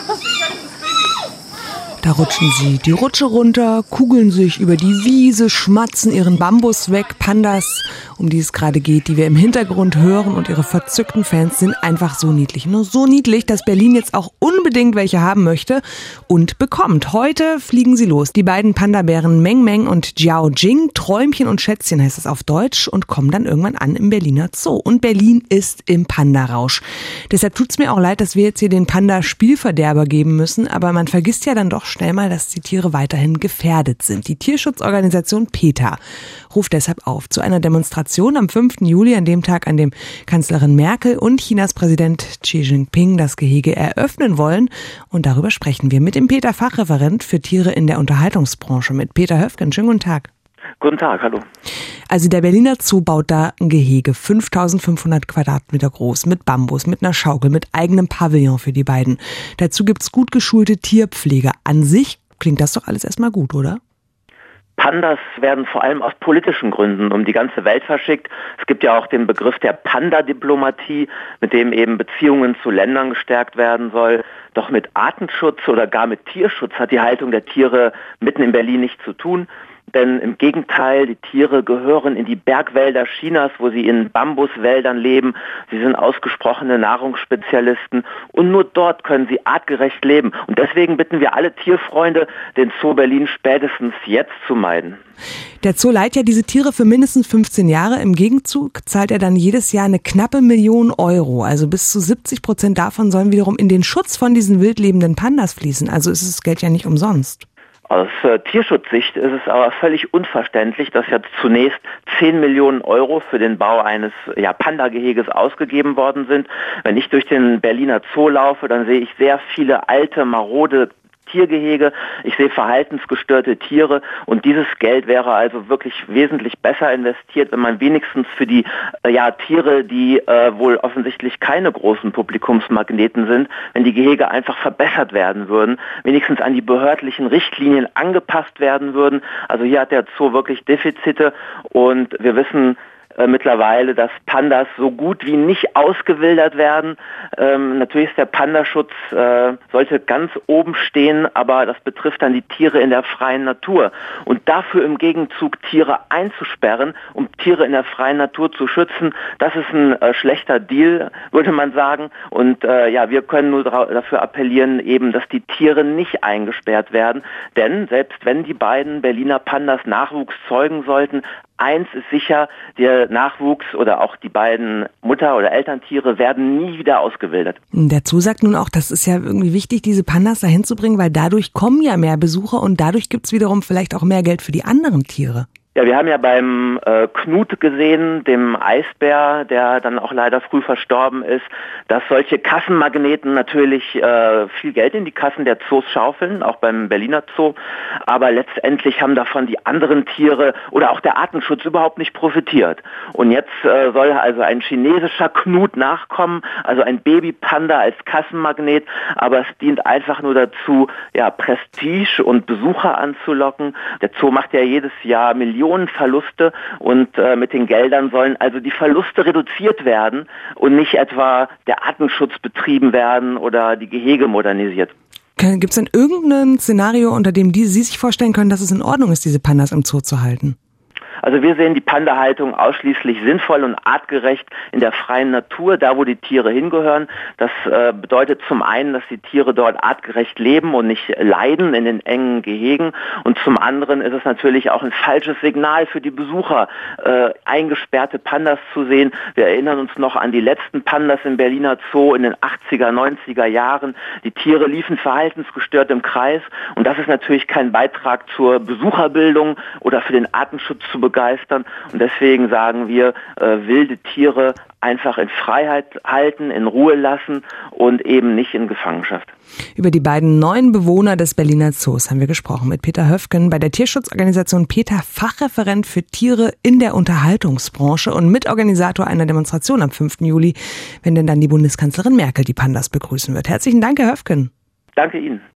Da rutschen sie die Rutsche runter, kugeln sich über die Wiese, schmatzen ihren Bambus weg. Pandas, um die es gerade geht, die wir im Hintergrund hören, und ihre verzückten Fans sind einfach so niedlich. Nur so niedlich, dass Berlin jetzt auch unbedingt welche haben möchte und bekommt. Heute fliegen sie los. Die beiden Panda-Bären Meng Meng und Jiao Jing, Träumchen und Schätzchen heißt es auf Deutsch, und kommen dann irgendwann an im Berliner Zoo. Und Berlin ist im Panda-Rausch. Deshalb tut's mir auch leid, dass wir jetzt hier den Panda-Spielverderber geben müssen, aber man vergisst ja dann doch schnell mal, dass die Tiere weiterhin gefährdet sind. Die Tierschutzorganisation PETA ruft deshalb auf zu einer Demonstration am 5. Juli, an dem Tag, an dem Kanzlerin Merkel und Chinas Präsident Xi Jinping das Gehege eröffnen wollen. Und darüber sprechen wir mit dem PETA-Fachreferent für Tiere in der Unterhaltungsbranche, mit Peter Höfgen. Schönen guten Tag. Guten Tag, hallo. Also der Berliner Zoo baut da ein Gehege, 5500 Quadratmeter groß, mit Bambus, mit einer Schaukel, mit eigenem Pavillon für die beiden. Dazu gibt's gut geschulte Tierpfleger. An sich klingt das doch alles erstmal gut, oder? Pandas werden vor allem aus politischen Gründen um die ganze Welt verschickt. Es gibt ja auch den Begriff der Panda-Diplomatie, mit dem eben Beziehungen zu Ländern gestärkt werden soll. Doch mit Artenschutz oder gar mit Tierschutz hat die Haltung der Tiere mitten in Berlin nichts zu tun. Denn im Gegenteil, die Tiere gehören in die Bergwälder Chinas, wo sie in Bambuswäldern leben. Sie sind ausgesprochene Nahrungsspezialisten und nur dort können sie artgerecht leben. Und deswegen bitten wir alle Tierfreunde, den Zoo Berlin spätestens jetzt zu meiden. Der Zoo leiht ja diese Tiere für mindestens 15 Jahre. Im Gegenzug zahlt er dann jedes Jahr eine knappe 1 Million Euro. Also bis zu 70% davon sollen wiederum in den Schutz von diesen wild lebenden Pandas fließen. Also ist das Geld ja nicht umsonst. Aus Tierschutzsicht ist es aber völlig unverständlich, dass ja zunächst 10 Millionen Euro für den Bau eines Panda-Geheges ausgegeben worden sind. Wenn ich durch den Berliner Zoo laufe, dann sehe ich sehr viele alte, marode Tiergehege, ich sehe verhaltensgestörte Tiere, und dieses Geld wäre also wirklich wesentlich besser investiert, wenn man wenigstens für die Tiere, die wohl offensichtlich keine großen Publikumsmagneten sind, wenn die Gehege einfach verbessert werden würden, wenigstens an die behördlichen Richtlinien angepasst werden würden. Also hier hat der Zoo wirklich Defizite, und wir wissen mittlerweile, dass Pandas so gut wie nicht ausgewildert werden. Natürlich ist der Pandaschutz sollte ganz oben stehen, aber das betrifft dann die Tiere in der freien Natur. Und dafür im Gegenzug Tiere einzusperren, um Tiere in der freien Natur zu schützen, das ist ein schlechter Deal, würde man sagen. Und wir können nur dafür appellieren, eben, dass die Tiere nicht eingesperrt werden. Denn selbst wenn die beiden Berliner Pandas Nachwuchs zeugen sollten, eins ist sicher, der Nachwuchs oder auch die beiden Mutter- oder Elterntiere werden nie wieder ausgewildert. Der Zoo sagt nun auch, das ist ja irgendwie wichtig, diese Pandas dahin zu bringen, weil dadurch kommen ja mehr Besucher und dadurch gibt's wiederum vielleicht auch mehr Geld für die anderen Tiere. Ja, wir haben ja beim Knut gesehen, dem Eisbär, der dann auch leider früh verstorben ist, dass solche Kassenmagneten natürlich viel Geld in die Kassen der Zoos schaufeln, auch beim Berliner Zoo. Aber letztendlich haben davon die anderen Tiere oder auch der Artenschutz überhaupt nicht profitiert. Und jetzt soll also ein chinesischer Knut nachkommen, also ein Babypanda als Kassenmagnet. Aber es dient einfach nur dazu, Prestige und Besucher anzulocken. Der Zoo macht ja jedes Jahr Millionen Verluste, und mit den Geldern sollen also die Verluste reduziert werden und nicht etwa der Artenschutz betrieben werden oder die Gehege modernisiert. Gibt es denn irgendein Szenario, unter dem Sie sich vorstellen können, dass es in Ordnung ist, diese Pandas im Zoo zu halten? Also wir sehen die Panda-Haltung ausschließlich sinnvoll und artgerecht in der freien Natur, da wo die Tiere hingehören. Das bedeutet zum einen, dass die Tiere dort artgerecht leben und nicht leiden in den engen Gehegen. Und zum anderen ist es natürlich auch ein falsches Signal für die Besucher, eingesperrte Pandas zu sehen. Wir erinnern uns noch an die letzten Pandas im Berliner Zoo in den 80er, 90er Jahren. Die Tiere liefen verhaltensgestört im Kreis, und das ist natürlich kein Beitrag zur Besucherbildung oder für den Artenschutz zu begeistern. Und deswegen sagen wir, wilde Tiere einfach in Freiheit halten, in Ruhe lassen und eben nicht in Gefangenschaft. Über die beiden neuen Bewohner des Berliner Zoos haben wir gesprochen mit Peter Höfgen, bei der Tierschutzorganisation PETA, Fachreferent für Tiere in der Unterhaltungsbranche und Mitorganisator einer Demonstration am 5. Juli, wenn denn dann die Bundeskanzlerin Merkel die Pandas begrüßen wird. Herzlichen Dank, Herr Höfgen. Danke Ihnen.